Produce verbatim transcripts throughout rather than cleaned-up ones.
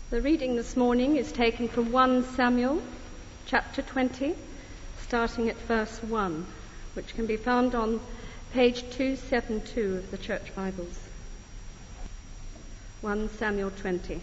The reading this morning is taken from First Samuel chapter twenty, starting at verse one, which can be found on page two seventy-two of the Church Bibles. First Samuel twenty.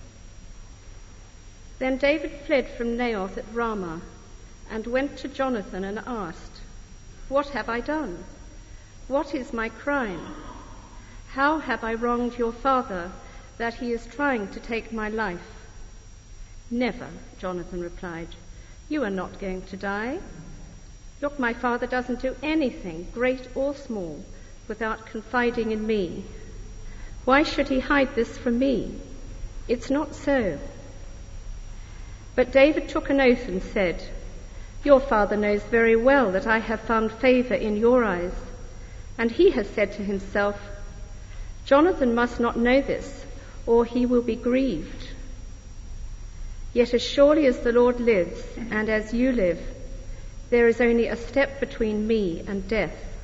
Then David fled from Naioth at Ramah and went to Jonathan and asked, "What have I done? What is my crime? How have I wronged your father that he is trying to take my life?" "Never," Jonathan replied. "You are not going to die. Look, my father doesn't do anything, great or small, without confiding in me. Why should he hide this from me? It's not so." But David took an oath and said, "Your father knows very well that I have found favor in your eyes, and he has said to himself, 'Jonathan must not know this, or he will be grieved.' Yet as surely as the Lord lives, and as you live, there is only a step between me and death."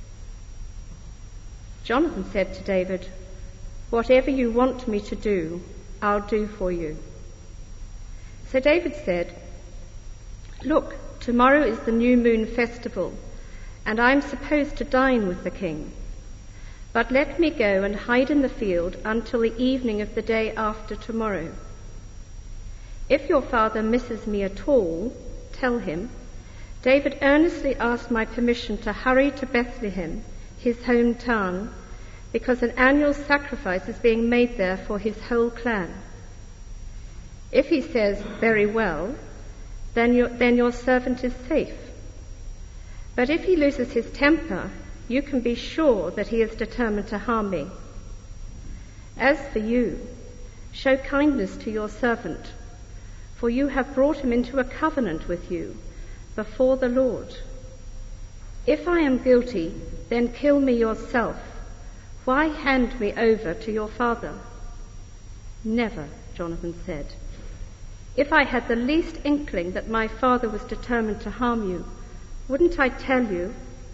Jonathan said to David, "Whatever you want me to do, I'll do for you." So David said, "Look, tomorrow is the new moon festival, and I'm supposed to dine with the king. But let me go and hide in the field until the evening of the day after tomorrow. If your father misses me at all, tell him, 'David earnestly asked my permission to hurry to Bethlehem, his hometown, because an annual sacrifice is being made there for his whole clan.' If he says, 'Very well,' then your, then your servant is safe. But if he loses his temper, you can be sure that he is determined to harm me. As for you, show kindness to your servant, for you have brought him into a covenant with you before the Lord. If I am guilty, then kill me yourself. Why hand me over to your father?" "Never," Jonathan said. "If I had the least inkling that my father was determined to harm you, wouldn't I tell you?"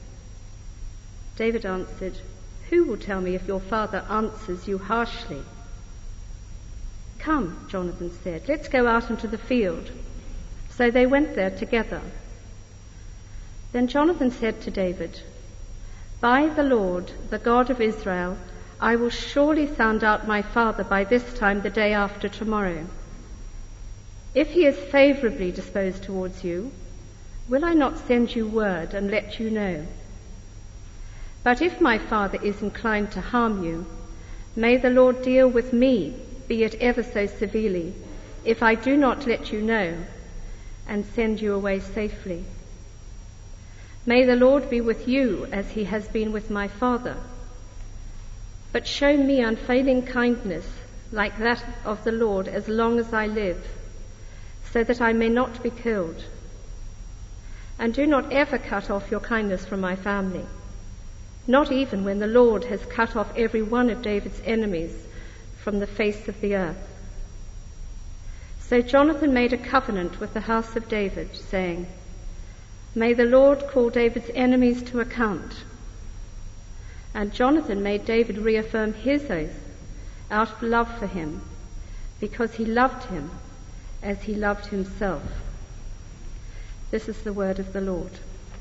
David answered, "Who will tell me if your father answers you harshly?" "Come," Jonathan said, "let's go out into the field." So they went there together. Then Jonathan said to David, "By the Lord, the God of Israel, I will surely sound out my father by this time the day after tomorrow. If he is favorably disposed towards you, will I not send you word and let you know? But if my father is inclined to harm you, may the Lord deal with me, be it ever so severely, if I do not let you know and send you away safely. May the Lord be with you as he has been with my father. But show me unfailing kindness like that of the Lord as long as I live, so that I may not be killed. And do not ever cut off your kindness from my family, not even when the Lord has cut off every one of David's enemies from the face of the earth." So Jonathan made a covenant with the house of David, saying, "May the Lord call David's enemies to account." And Jonathan made David reaffirm his oath out of love for him, because he loved him as he loved himself. This is the word of the Lord.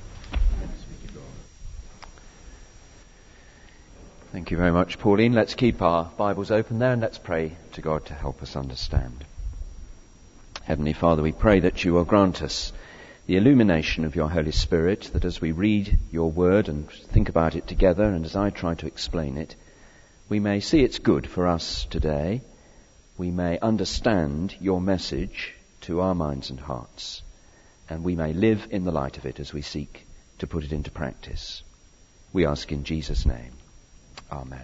Thank you very much, Pauline. Let's keep our Bibles open there and let's pray to God to help us understand. Heavenly Father, we pray that you will grant us the illumination of your Holy Spirit, that as we read your word and think about it together, and as I try to explain it, we may see it's good for us today. We may understand your message to our minds and hearts, and we may live in the light of it as we seek to put it into practice. We ask in Jesus' name. Amen.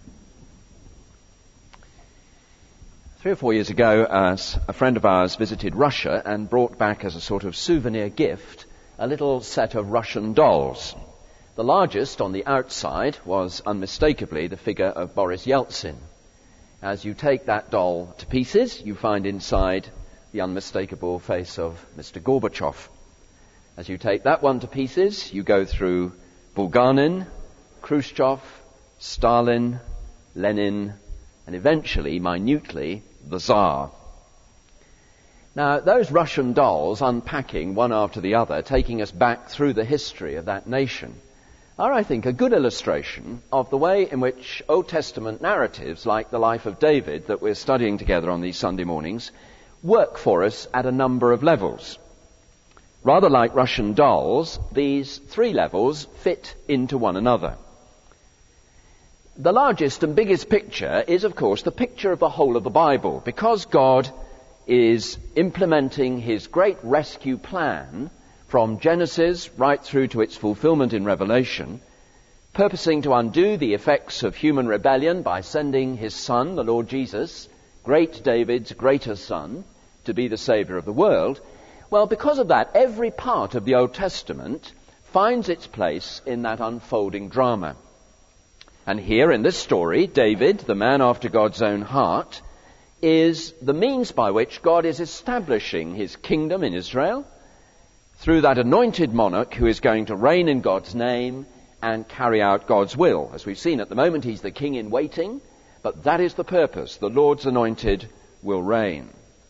Three or four years ago, uh, a friend of ours visited Russia and brought back as a sort of souvenir gift a little set of Russian dolls. The largest on the outside was unmistakably the figure of Boris Yeltsin. As you take that doll to pieces, you find inside the unmistakable face of Mister Gorbachev. As you take that one to pieces, you go through Bulganin, Khrushchev, Stalin, Lenin, and eventually, minutely, the Tsar. Now, those Russian dolls unpacking one after the other, taking us back through the history of that nation, are, I think, a good illustration of the way in which Old Testament narratives, like the life of David that we're studying together on these Sunday mornings, work for us at a number of levels. Rather like Russian dolls, these three levels fit into one another. The largest and biggest picture is, of course, the picture of the whole of the Bible, because God is implementing his great rescue plan from Genesis right through to its fulfillment in Revelation, purposing to undo the effects of human rebellion by sending his Son, the Lord Jesus, great David's greater son, to be the Saviour of the world. Well, because of that, every part of the Old Testament finds its place in that unfolding drama. And here in this story, David, the man after God's own heart, is the means by which God is establishing his kingdom in Israel through that anointed monarch who is going to reign in God's name and carry out God's will. As we've seen, at the moment he's the king in waiting, but that is the purpose. The Lord's anointed will reign.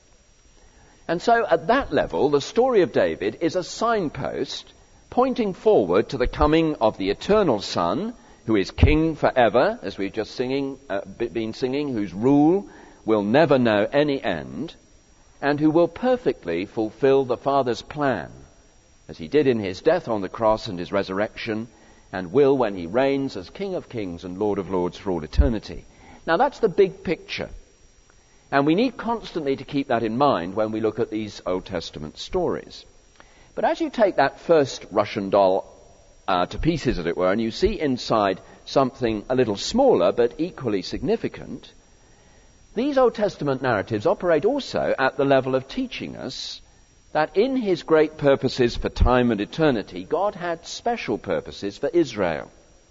And so at that level, the story of David is a signpost pointing forward to the coming of the eternal Son, who is king forever, as we've just singing, uh, been singing, whose rule will never know any end, and who will perfectly fulfill the Father's plan, as he did in his death on the cross and his resurrection, and will when he reigns as King of Kings and Lord of Lords for all eternity. Now that's the big picture. And we need constantly to keep that in mind when we look at these Old Testament stories. But as you take that first Russian doll uh, to pieces, as it were, and you see inside something a little smaller but equally significant, these Old Testament narratives operate also at the level of teaching us that in his great purposes for time and eternity, God had special purposes for Israel.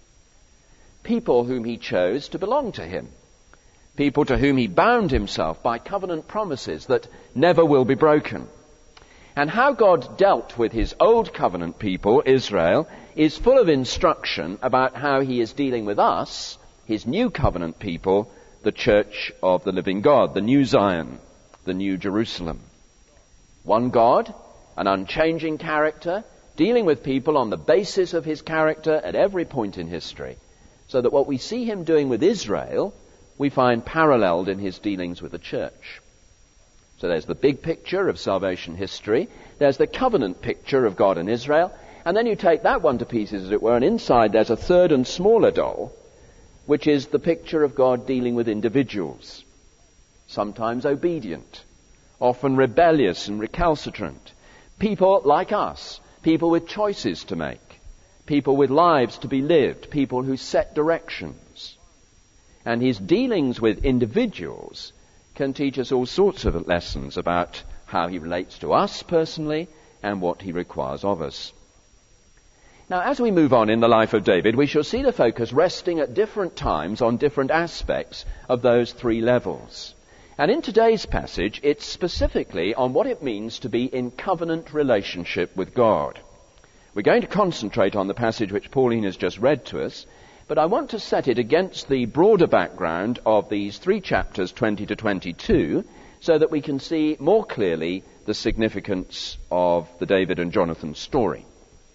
People whom he chose to belong to him. People to whom he bound himself by covenant promises that never will be broken. And how God dealt with his old covenant people, Israel, is full of instruction about how he is dealing with us, his new covenant people, the church of the living God, the new Zion, the new Jerusalem. One God, an unchanging character, dealing with people on the basis of his character at every point in history, so that what we see him doing with Israel, we find paralleled in his dealings with the church. So there's the big picture of salvation history, there's the covenant picture of God and Israel, and then you take that one to pieces, as it were, and inside there's a third and smaller doll, which is the picture of God dealing with individuals, sometimes obedient, often rebellious and recalcitrant, people like us, people with choices to make, people with lives to be lived, people who set directions. And his dealings with individuals can teach us all sorts of lessons about how he relates to us personally and what he requires of us. Now, as we move on in the life of David, we shall see the focus resting at different times on different aspects of those three levels. And in today's passage, it's specifically on what it means to be in covenant relationship with God. We're going to concentrate on the passage which Pauline has just read to us, but I want to set it against the broader background of these three chapters, twenty to twenty-two, so that we can see more clearly the significance of the David and Jonathan story.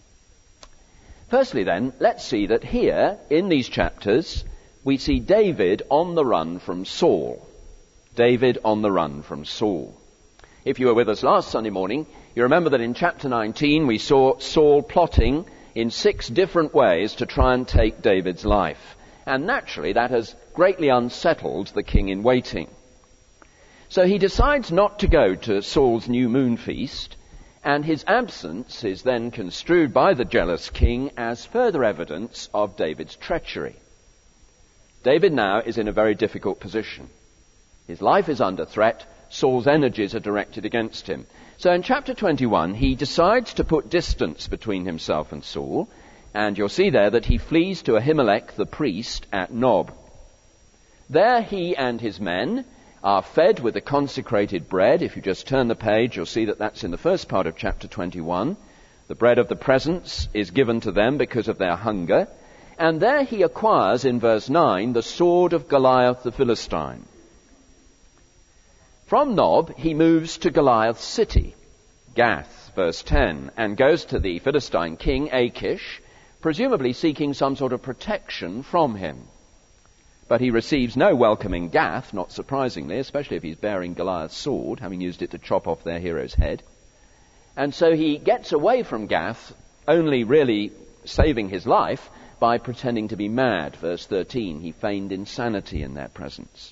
Firstly then, let's see that here, in these chapters, we see David on the run from Saul. David on the run from Saul. If you were with us last Sunday morning, you remember that in chapter nineteen we saw Saul plotting in six different ways to try and take David's life. And naturally that has greatly unsettled the king in waiting. So he decides not to go to Saul's new moon feast, and his absence is then construed by the jealous king as further evidence of David's treachery. David now is in a very difficult position. His life is under threat. Saul's energies are directed against him. So in chapter twenty-one, he decides to put distance between himself and Saul, and you'll see there that he flees to Ahimelech the priest at Nob. There he and his men are fed with the consecrated bread. If you just turn the page, you'll see that that's in the first part of chapter twenty-one. The bread of the presence is given to them because of their hunger. And there he acquires, in verse nine, the sword of Goliath the Philistine. From Nob, he moves to Goliath's city, Gath, verse ten, and goes to the Philistine king Achish, presumably seeking some sort of protection from him. But he receives no welcome in Gath, not surprisingly, especially if he's bearing Goliath's sword, having used it to chop off their hero's head. And so he gets away from Gath, only really saving his life by pretending to be mad. Verse thirteen, he feigned insanity in their presence.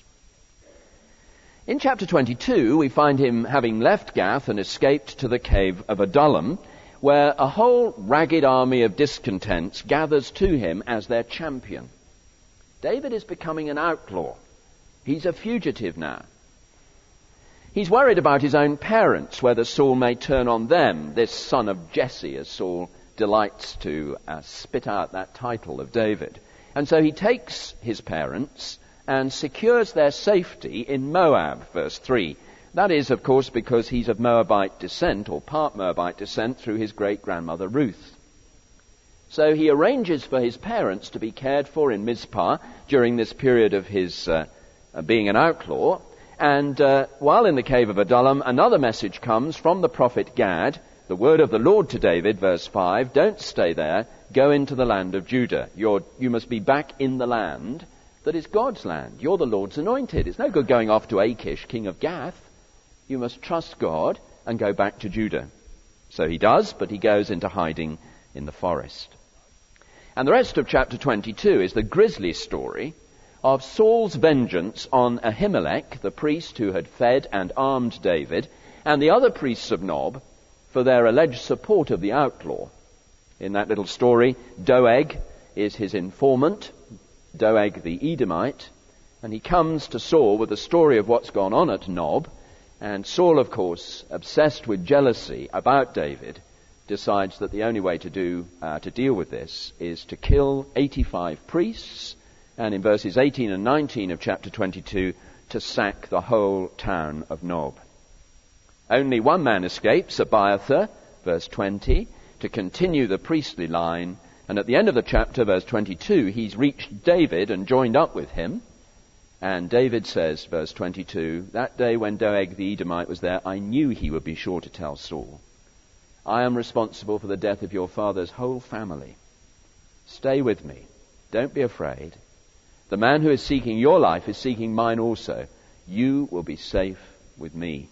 In chapter twenty-two, we find him having left Gath and escaped to the cave of Adullam, where a whole ragged army of discontents gathers to him as their champion. David is becoming an outlaw. He's a fugitive now. He's worried about his own parents, whether Saul may turn on them, this son of Jesse, as Saul delights to uh, spit out that title of David. And so he takes his parents and secures their safety in Moab, verse three. That is, of course, because he's of Moabite descent, or part Moabite descent, through his great-grandmother Ruth. So he arranges for his parents to be cared for in Mizpah during this period of his uh, uh, being an outlaw. And uh, while in the cave of Adullam, another message comes from the prophet Gad, the word of the Lord to David, verse five, don't stay there, go into the land of Judah. You're, you must be back in the land that is God's land. You're the Lord's anointed. It's no good going off to Achish, king of Gath. You must trust God and go back to Judah. So he does, but he goes into hiding in the forest. And the rest of chapter twenty-two is the grisly story of Saul's vengeance on Ahimelech, the priest who had fed and armed David, and the other priests of Nob for their alleged support of the outlaw. In that little story, Doeg is his informant, Doeg the Edomite, and he comes to Saul with the story of what's gone on at Nob, and Saul, of course, obsessed with jealousy about David, decides that the only way to do uh, to deal with this is to kill eighty-five priests, and in verses eighteen and nineteen of chapter twenty-two, to sack the whole town of Nob. Only one man escapes, Abiathar, verse twenty, to continue the priestly line, and at the end of the chapter, verse twenty-two, he's reached David and joined up with him, and David says, verse twenty-two, that day when Doeg the Edomite was there, I knew he would be sure to tell Saul, I am responsible for the death of your father's whole family. Stay with me. Don't be afraid. The man who is seeking your life is seeking mine also. You will be safe with me.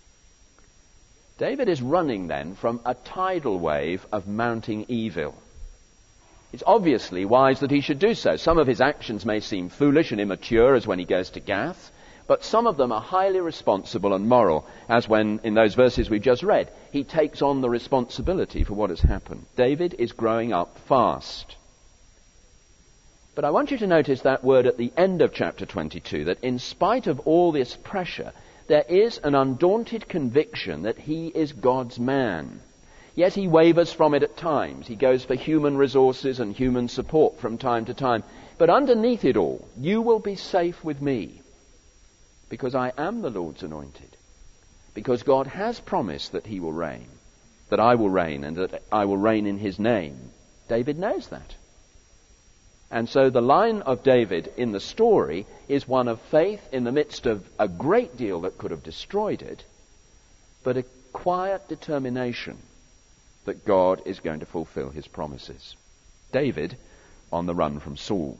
David is running then from a tidal wave of mounting evil. It's obviously wise that he should do so. Some of his actions may seem foolish and immature, as when he goes to Gath, but some of them are highly responsible and moral, as when, in those verses we just read, he takes on the responsibility for what has happened. David is growing up fast. But I want you to notice that word at the end of chapter twenty-two, that in spite of all this pressure, there is an undaunted conviction that he is God's man. Yet he wavers from it at times. He goes for human resources and human support from time to time. But underneath it all, you will be safe with me, because I am the Lord's anointed. Because God has promised that he will reign, that I will reign, and that I will reign in his name. David knows that. And so the line of David in the story is one of faith in the midst of a great deal that could have destroyed it, but a quiet determination that God is going to fulfill his promises. David on the run from Saul.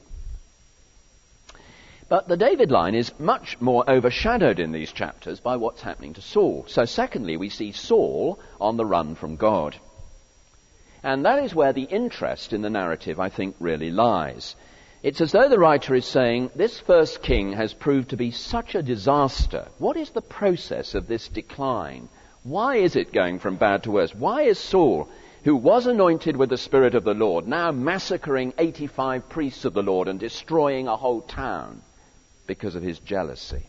But the David line is much more overshadowed in these chapters by what's happening to Saul. So secondly, we see Saul on the run from God. And that is where the interest in the narrative, I think, really lies. It's as though the writer is saying, this first king has proved to be such a disaster. What is the process of this decline? Why is it going from bad to worse? Why is Saul, who was anointed with the Spirit of the Lord, now massacring eighty-five priests of the Lord and destroying a whole town because of his jealousy?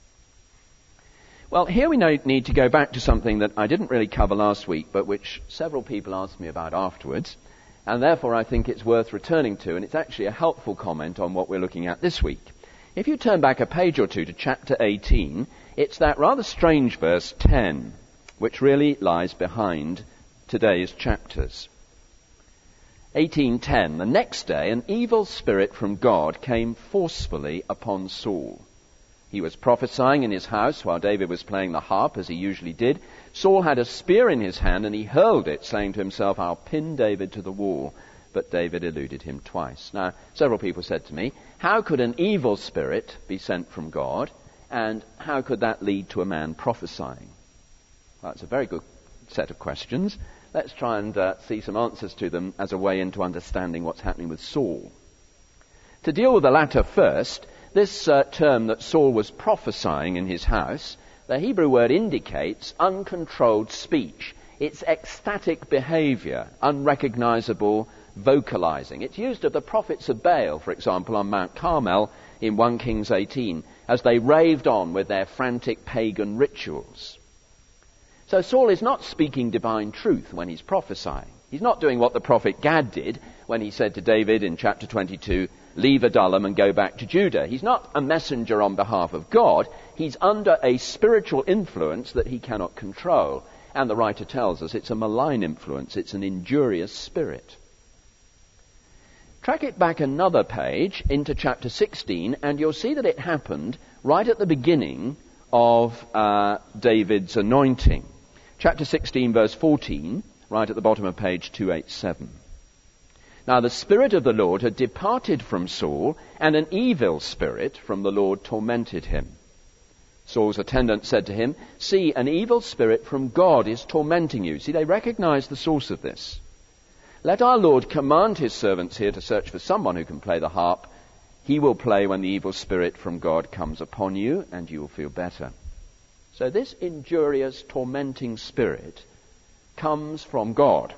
Well, here we need to go back to something that I didn't really cover last week, but which several people asked me about afterwards, and therefore I think it's worth returning to, and it's actually a helpful comment on what we're looking at this week. If you turn back a page or two to chapter eighteen, it's that rather strange verse ten, which really lies behind today's chapters. eighteen ten, the next day an evil spirit from God came forcefully upon Saul. He was prophesying in his house while David was playing the harp, as he usually did. Saul had a spear in his hand, and he hurled it, saying to himself, "I'll pin David to the wall." But David eluded him twice. Now, several people said to me, how could an evil spirit be sent from God, and how could that lead to a man prophesying? Well, that's a very good set of questions. Let's try and uh, see some answers to them as a way into understanding what's happening with Saul. To deal with the latter first, this uh, term that Saul was prophesying in his house, the Hebrew word indicates uncontrolled speech. It's ecstatic behavior, unrecognizable vocalizing. It's used of the prophets of Baal, for example, on Mount Carmel in First Kings eighteen, as they raved on with their frantic pagan rituals. So Saul is not speaking divine truth when he's prophesying. He's not doing what the prophet Gad did when he said to David in chapter twenty-two, "Leave Adullam and go back to Judah." He's not a messenger on behalf of God. He's under a spiritual influence that he cannot control. And the writer tells us it's a malign influence. It's an injurious spirit. Track it back another page into chapter sixteen, and you'll see that it happened right at the beginning of uh, David's anointing. Chapter sixteen, verse fourteen, right at the bottom of page two eighty-seven. Now the Spirit of the Lord had departed from Saul, and an evil spirit from the Lord tormented him. Saul's attendant said to him, "See, an evil spirit from God is tormenting you." See, they recognized the source of this. "Let our Lord command his servants here to search for someone who can play the harp. He will play when the evil spirit from God comes upon you, and you will feel better." So this injurious, tormenting spirit comes from God.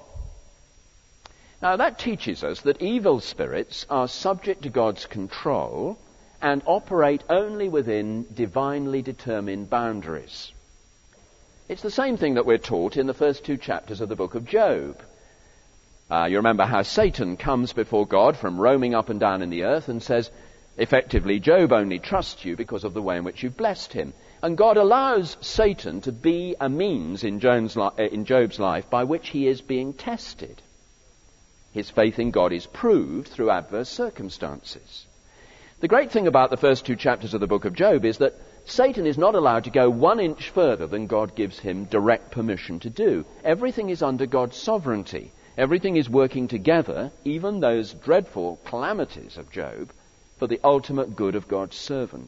Now that teaches us that evil spirits are subject to God's control and operate only within divinely determined boundaries. It's the same thing that we're taught in the first two chapters of the book of Job. Uh, you remember how Satan comes before God from roaming up and down in the earth and says, effectively, Job only trusts you because of the way in which you've blessed him. And God allows Satan to be a means in Job's, li- in Job's life by which he is being tested. His faith in God is proved through adverse circumstances. The great thing about the first two chapters of the book of Job is that Satan is not allowed to go one inch further than God gives him direct permission to do. Everything is under God's sovereignty. Everything is working together, even those dreadful calamities of Job, for the ultimate good of God's servant.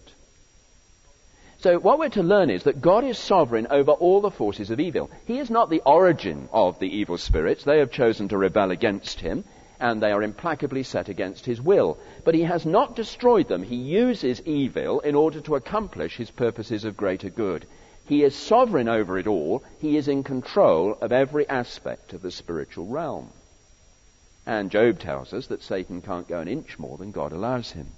So what we're to learn is that God is sovereign over all the forces of evil. He is not the origin of the evil spirits. They have chosen to rebel against him, and they are implacably set against his will. But he has not destroyed them. He uses evil in order to accomplish his purposes of greater good. He is sovereign over it all. He is in control of every aspect of the spiritual realm. And Job tells us that Satan can't go an inch more than God allows him.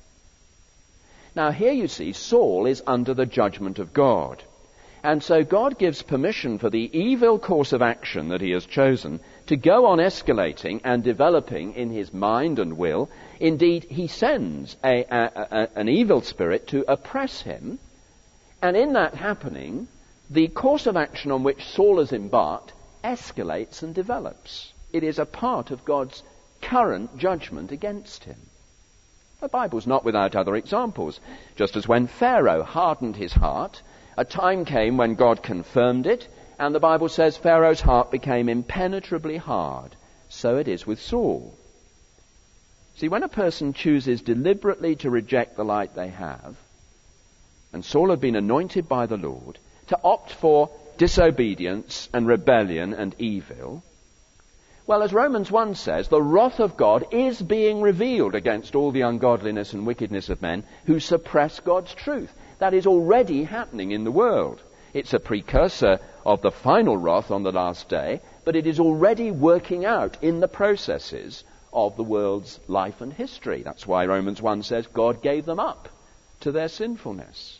Now here you see Saul is under the judgment of God. And so God gives permission for the evil course of action that he has chosen to go on escalating and developing in his mind and will. Indeed, he sends a, a, a, an evil spirit to oppress him. And in that happening, the course of action on which Saul has embarked escalates and develops. It is a part of God's current judgment against him. The Bible's not without other examples. Just as when Pharaoh hardened his heart, a time came when God confirmed it, and the Bible says Pharaoh's heart became impenetrably hard. So it is with Saul. See, when a person chooses deliberately to reject the light they have, and Saul had been anointed by the Lord, to opt for disobedience and rebellion and evil, well, as Romans one says, the wrath of God is being revealed against all the ungodliness and wickedness of men who suppress God's truth. That is already happening in the world. It's a precursor of the final wrath on the last day, but it is already working out in the processes of the world's life and history. That's why Romans one says God gave them up to their sinfulness.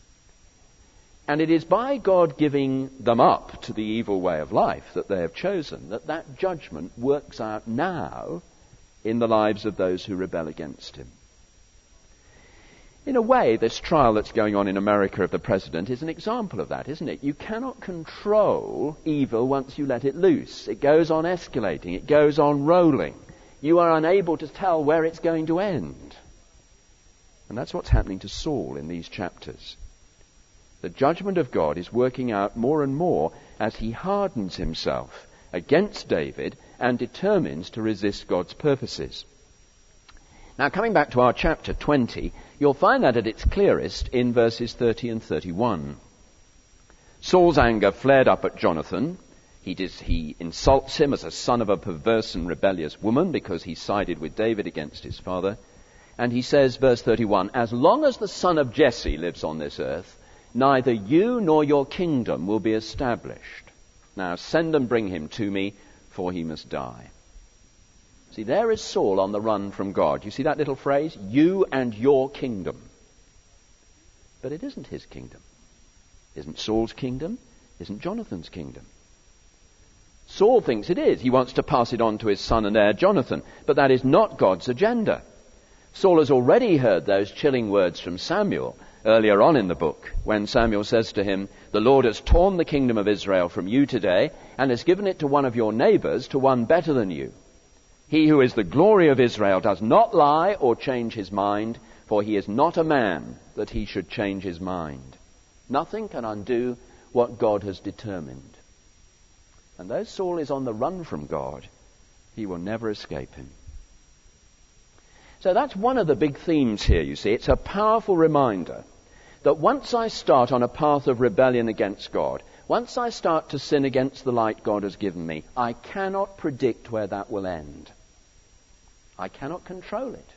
And it is by God giving them up to the evil way of life that they have chosen that that judgment works out now in the lives of those who rebel against him. In a way, this trial that's going on in America of the president is an example of that, isn't it? You cannot control evil once you let it loose. It goes on escalating. It goes on rolling. You are unable to tell where it's going to end. And that's what's happening to Saul in these chapters. The judgment of God is working out more and more as he hardens himself against David and determines to resist God's purposes. Now, coming back to our chapter twenty, you'll find that at its clearest in verses thirty and thirty-one. Saul's anger flared up at Jonathan. He, dis- he insults him as a son of a perverse and rebellious woman because he sided with David against his father. And he says, verse thirty-one, "As long as the son of Jesse lives on this earth, neither you nor your kingdom will be established. Now send and bring him to me, for he must die." See, there is Saul on the run from God. You see that little phrase? You and your kingdom. But it isn't his kingdom. Isn't Saul's kingdom? Isn't Jonathan's kingdom? Saul thinks it is. He wants to pass it on to his son and heir, Jonathan. But that is not God's agenda. Saul has already heard those chilling words from Samuel earlier on in the book, when Samuel says to him, "The Lord has torn the kingdom of Israel from you today and has given it to one of your neighbors, to one better than you. He who is the glory of Israel does not lie or change his mind, for he is not a man that he should change his mind." Nothing can undo what God has determined. And though Saul is on the run from God, he will never escape him. So that's one of the big themes here, you see. It's a powerful reminder that once I start on a path of rebellion against God, once I start to sin against the light God has given me, I cannot predict where that will end. I cannot control it.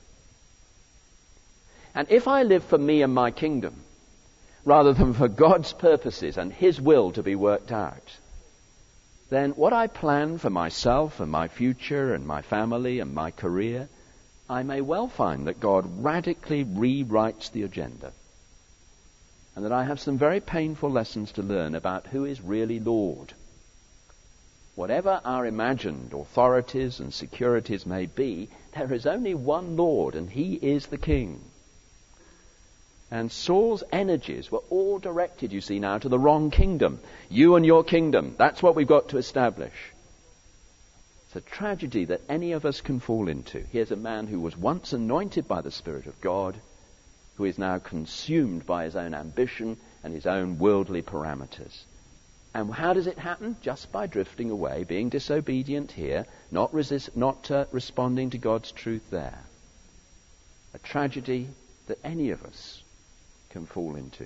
And if I live for me and my kingdom, rather than for God's purposes and his will to be worked out, then what I plan for myself and my future and my family and my career, I may well find that God radically rewrites the agenda, and that I have some very painful lessons to learn about who is really Lord. Whatever our imagined authorities and securities may be, there is only one Lord, and he is the King. And Saul's energies were all directed, you see now, to the wrong kingdom. You and your kingdom, that's what we've got to establish. It's a tragedy that any of us can fall into. Here's a man who was once anointed by the Spirit of God, who is now consumed by his own ambition and his own worldly parameters. And how does it happen? Just by drifting away, being disobedient here, not resist, not uh, responding to God's truth there. A tragedy that any of us can fall into.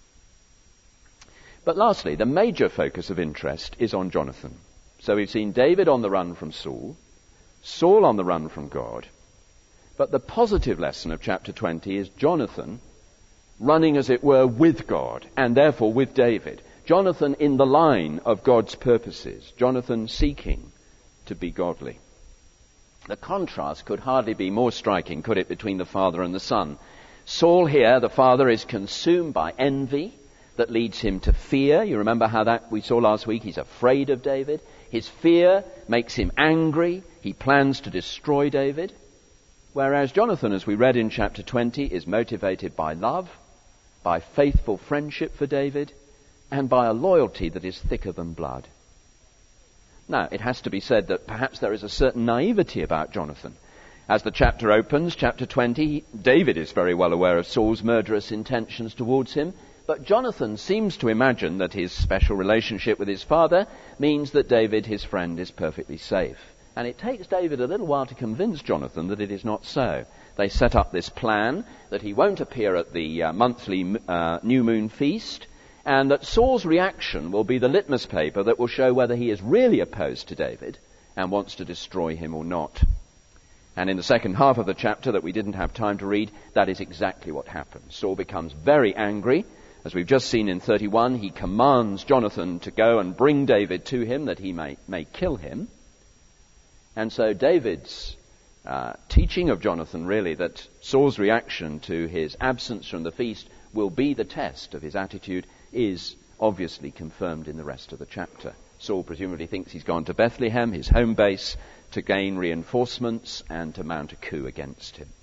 But lastly, the major focus of interest is on Jonathan. So we've seen David on the run from Saul, Saul on the run from God, but the positive lesson of chapter twenty is Jonathan running, as it were, with God, and therefore with David. Jonathan in the line of God's purposes. Jonathan seeking to be godly. The contrast could hardly be more striking, could it, between the father and the son? Saul here, the father, is consumed by envy that leads him to fear. You remember how that we saw last week? He's afraid of David. His fear makes him angry. He plans to destroy David. Whereas Jonathan, as we read in chapter twenty, is motivated by love, by faithful friendship for David, and by a loyalty that is thicker than blood. Now, it has to be said that perhaps there is a certain naivety about Jonathan. As the chapter opens, chapter twenty, David is very well aware of Saul's murderous intentions towards him, but Jonathan seems to imagine that his special relationship with his father means that David, his friend, is perfectly safe. And it takes David a little while to convince Jonathan that it is not so. They set up this plan that he won't appear at the uh, monthly uh, new moon feast, and that Saul's reaction will be the litmus paper that will show whether he is really opposed to David and wants to destroy him or not. And in the second half of the chapter that we didn't have time to read, that is exactly what happens. Saul becomes very angry. As we've just seen in thirty-one, he commands Jonathan to go and bring David to him that he may, may kill him. And so David's uh, teaching of Jonathan, really, that Saul's reaction to his absence from the feast will be the test of his attitude, is obviously confirmed in the rest of the chapter. Saul presumably thinks he's gone to Bethlehem, his home base, to gain reinforcements and to mount a coup against him.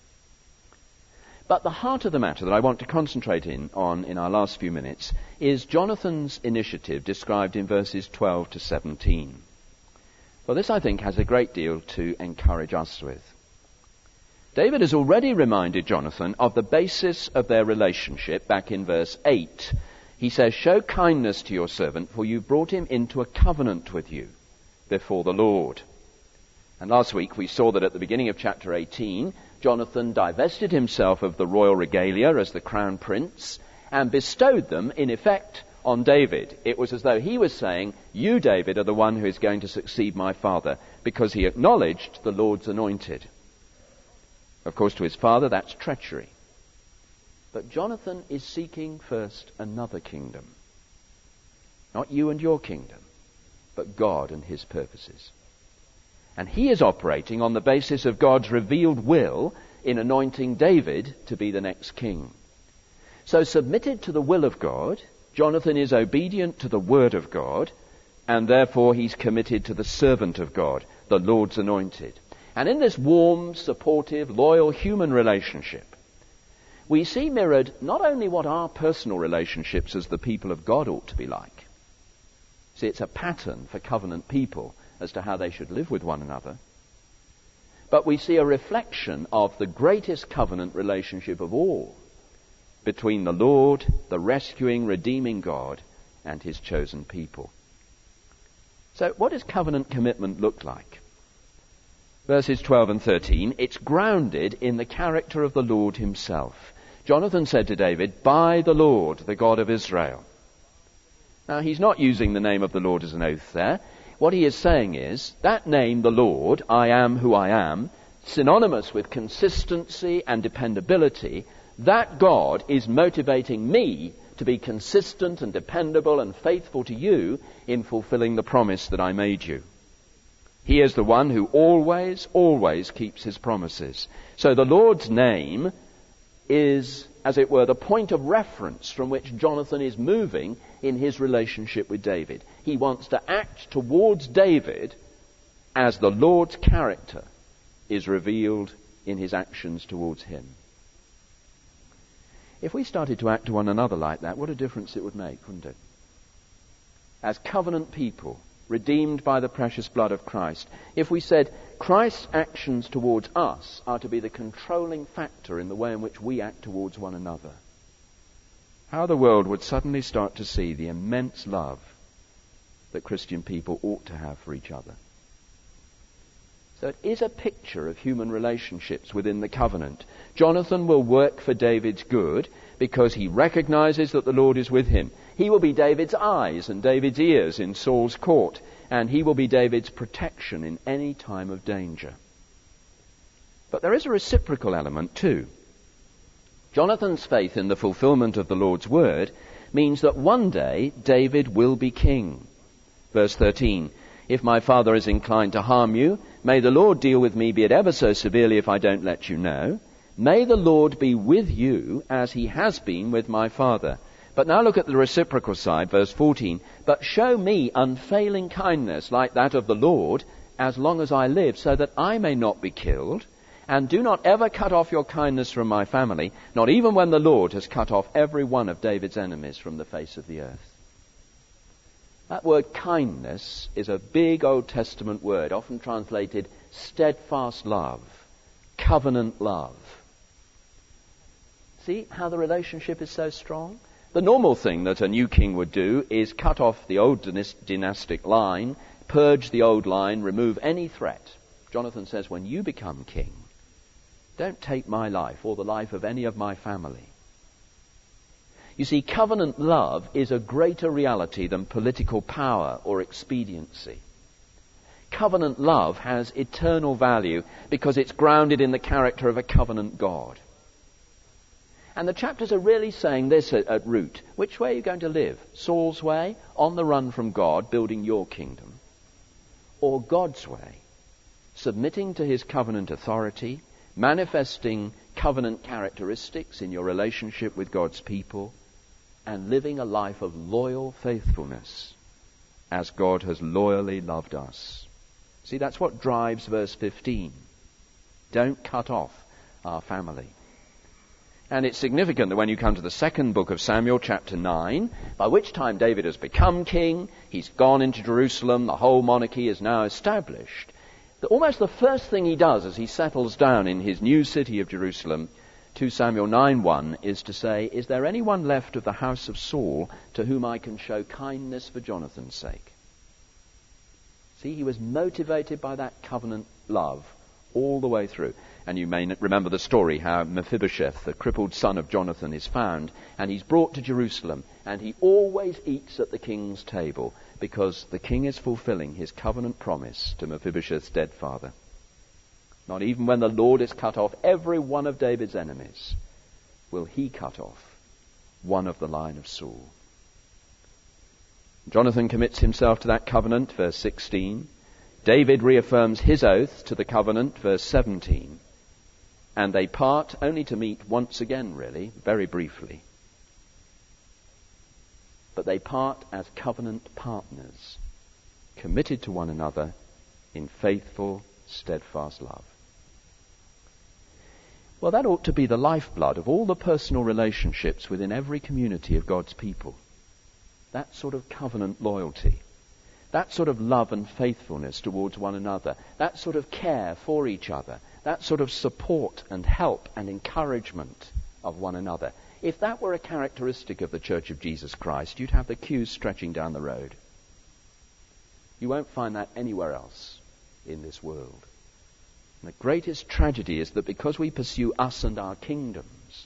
But the heart of the matter that I want to concentrate in on in our last few minutes is Jonathan's initiative described in verses twelve to seventeen. Well, this, I think, has a great deal to encourage us with. David has already reminded Jonathan of the basis of their relationship back in verse eight. He says, show kindness to your servant, for you brought him into a covenant with you before the Lord. And last week we saw that at the beginning of chapter eighteen, Jonathan divested himself of the royal regalia as the crown prince and bestowed them, in effect, on David. It was as though he was saying, you, David, are the one who is going to succeed my father, because he acknowledged the Lord's anointed. Of course, to his father, that's treachery. But Jonathan is seeking first another kingdom. Not you and your kingdom, but God and his purposes. And he is operating on the basis of God's revealed will in anointing David to be the next king. So submitted to the will of God, Jonathan is obedient to the word of God, and therefore he's committed to the servant of God, the Lord's anointed. And in this warm, supportive, loyal human relationship, we see mirrored not only what our personal relationships as the people of God ought to be like. See, it's a pattern for covenant people as to how they should live with one another. But we see a reflection of the greatest covenant relationship of all between the Lord, the rescuing, redeeming God, and his chosen people. So what does covenant commitment look like? Verses twelve and thirteen, it's grounded in the character of the Lord himself. Jonathan said to David, by the Lord, the God of Israel. Now, he's not using the name of the Lord as an oath there. What he is saying is, that name, the Lord, I am who I am, synonymous with consistency and dependability, that God is motivating me to be consistent and dependable and faithful to you in fulfilling the promise that I made you. He is the one who always, always keeps his promises. So the Lord's name is, as it were, the point of reference from which Jonathan is moving in his relationship with David. He wants to act towards David as the Lord's character is revealed in his actions towards him. If we started to act to one another like that, what a difference it would make, wouldn't it? As covenant people, redeemed by the precious blood of Christ, if we said Christ's actions towards us are to be the controlling factor in the way in which we act towards one another, how the world would suddenly start to see the immense love that Christian people ought to have for each other. So it is a picture of human relationships within the covenant. Jonathan will work for David's good because he recognizes that the Lord is with him. He will be David's eyes and David's ears in Saul's court, and he will be David's protection in any time of danger. But there is a reciprocal element too. Jonathan's faith in the fulfillment of the Lord's word means that one day David will be king. Verse thirteen, if my father is inclined to harm you, may the Lord deal with me, be it ever so severely, if I don't let you know. May the Lord be with you as he has been with my father. But now look at the reciprocal side, verse fourteen. But show me unfailing kindness like that of the Lord as long as I live, so that I may not be killed. And do not ever cut off your kindness from my family, not even when the Lord has cut off every one of David's enemies from the face of the earth. That word kindness is a big Old Testament word, often translated steadfast love, covenant love. See how the relationship is so strong? The normal thing that a new king would do is cut off the old dynastic line, purge the old line, remove any threat. Jonathan says, when you become king, don't take my life or the life of any of my family. You see, covenant love is a greater reality than political power or expediency. Covenant love has eternal value because it's grounded in the character of a covenant God. And the chapters are really saying this at, at root. Which way are you going to live? Saul's way, on the run from God, building your kingdom? Or God's way, submitting to his covenant authority, manifesting covenant characteristics in your relationship with God's people, and living a life of loyal faithfulness as God has loyally loved us. See, that's what drives verse fifteen. Don't cut off our family. And it's significant that when you come to the second book of Samuel, chapter nine, by which time David has become king, he's gone into Jerusalem, the whole monarchy is now established, that almost the first thing he does as he settles down in his new city of Jerusalem Second Samuel nine one is to say, is there anyone left of the house of Saul to whom I can show kindness for Jonathan's sake? See, he was motivated by that covenant love all the way through. And you may remember the story how Mephibosheth, the crippled son of Jonathan, is found, and he's brought to Jerusalem, and he always eats at the king's table because the king is fulfilling his covenant promise to Mephibosheth's dead father. Not even when the Lord has cut off every one of David's enemies will he cut off one of the line of Saul. Jonathan commits himself to that covenant, verse sixteen. David reaffirms his oath to the covenant, verse seventeen. And they part only to meet once again, really, very briefly. But they part as covenant partners, committed to one another in faithful, steadfast love. Well, that ought to be the lifeblood of all the personal relationships within every community of God's people. That sort of covenant loyalty. That sort of love and faithfulness towards one another. That sort of care for each other. That sort of support and help and encouragement of one another. If that were a characteristic of the Church of Jesus Christ, you'd have the queues stretching down the road. You won't find that anywhere else in this world. And the greatest tragedy is that because we pursue us and our kingdoms,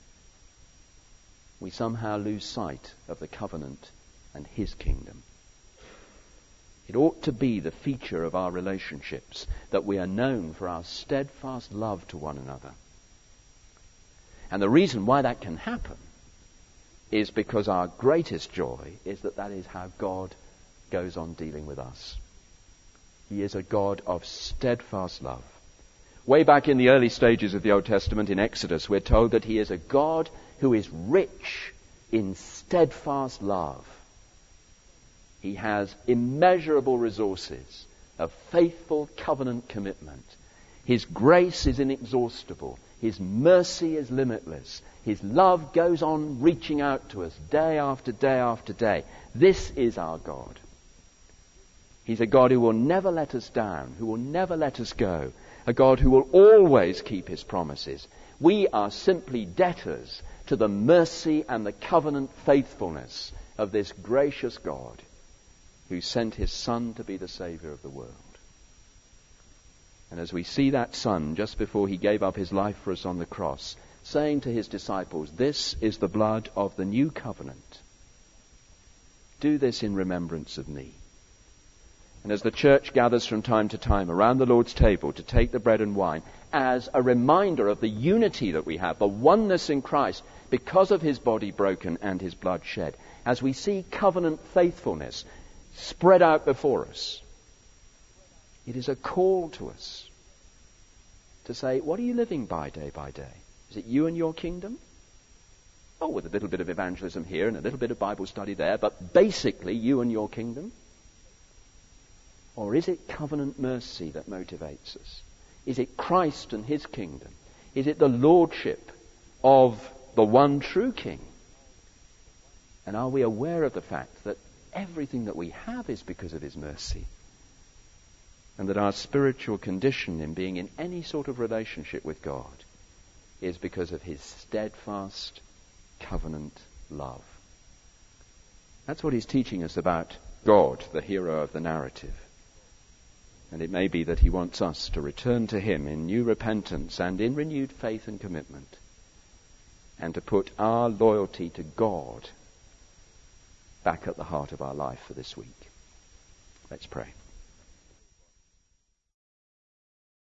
we somehow lose sight of the covenant and his kingdom. It ought to be the feature of our relationships that we are known for our steadfast love to one another. And the reason why that can happen is because our greatest joy is that that is how God goes on dealing with us. He is a God of steadfast love. Way back in the early stages of the Old Testament in Exodus, we're told that he is a God who is rich in steadfast love. He has immeasurable resources of faithful covenant commitment. His grace is inexhaustible. His mercy is limitless. His love goes on reaching out to us day after day after day. This is our God. He's a God who will never let us down, who will never let us go. A God who will always keep his promises. We are simply debtors to the mercy and the covenant faithfulness of this gracious God who sent his Son to be the Saviour of the world. And as we see that Son, just before he gave up his life for us on the cross, saying to his disciples, "This is the blood of the new covenant. Do this in remembrance of me." And as the church gathers from time to time around the Lord's table to take the bread and wine, as a reminder of the unity that we have, the oneness in Christ, because of his body broken and his blood shed, as we see covenant faithfulness spread out before us, it is a call to us to say, what are you living by day by day? Is it you and your kingdom? Oh, with a little bit of evangelism here and a little bit of Bible study there, but basically you and your kingdom? Or is it covenant mercy that motivates us? Is it Christ and his kingdom? Is it the lordship of the one true King? And are we aware of the fact that everything that we have is because of his mercy? And that our spiritual condition in being in any sort of relationship with God is because of his steadfast covenant love. That's what he's teaching us about God, the hero of the narrative. And it may be that he wants us to return to him in new repentance and in renewed faith and commitment, and to put our loyalty to God back at the heart of our life for this week. Let's pray.